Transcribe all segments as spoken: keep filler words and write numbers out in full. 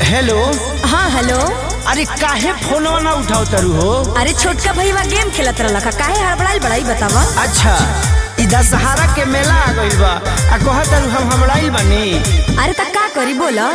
Hello. हाँ hello. अरे काहे फोनवा ना उठाओ तरु हो? अरे छोटका भईवा गेम खेलत रहला का, काहे हड़बड़ाइल बड़ाई बतावा। अच्छा ई दशहरा के मेला आ गइल बा आ कहत तरु हम हमड़ाइल बनी। अरे त का करी बोला।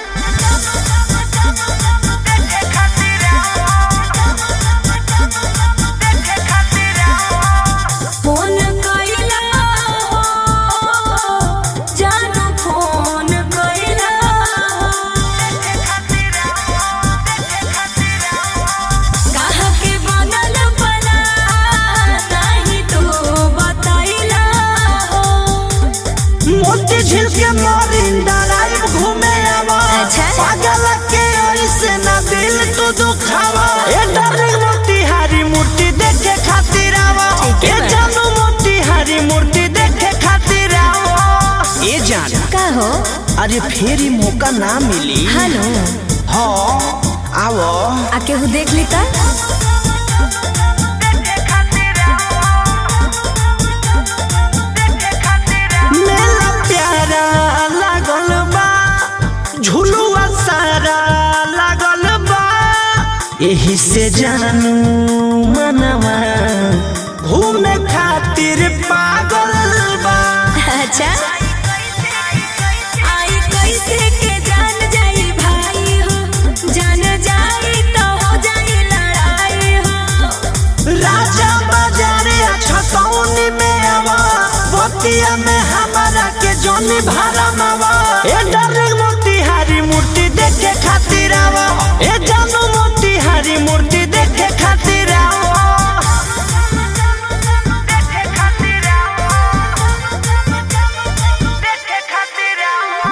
झिल के मोरिंदा लाइव घूमे आवा। अच्छा पागल के ऐसे ना दिल तो दुखावा। ए डार्लिंग मोतीहारी मूर्ति देखे खातिर आवा। ए जानू मोतीहारी मूर्ति देखे खातिर आवा। ए जान का हो? अरे फेरी मौका ना मिली। हेलो हाँ आवो आ केहू देख ली ता। झुलुआ सारा लागल बा एही से जानू मनवा घूमे खातिर पागल बा। अच्छा आई कैसे के जान जाई भाई हो, जान जाई तो हो जाई लड़ाई हो। राजा बाजारे छतौनी में आवा। बतिया में हमारा के जोनी भारा मावा। ए डार्लिंग मोतीहारी मूर्ति देखे खातिर आवा। ए जानू मोतीहारी मूर्ति देखे खातिर आवा। देखे खातिर आवा। देखे खातिर आवा।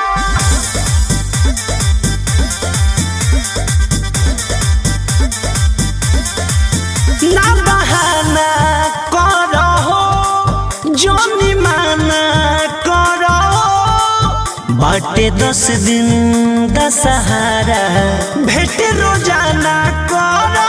ना बहाना करो जोनी माना करो। बाटे दस दिन दशहरा भेट रोजाना करो।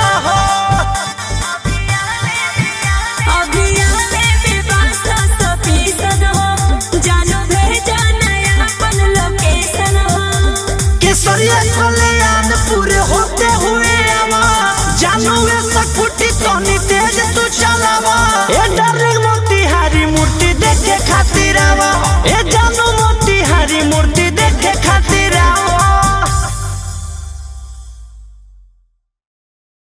केसरिया कल्याण पूरे होते हुए आवा। जानू ऐसा कुटी तो तेज तू चलावा। ए डार्लिंग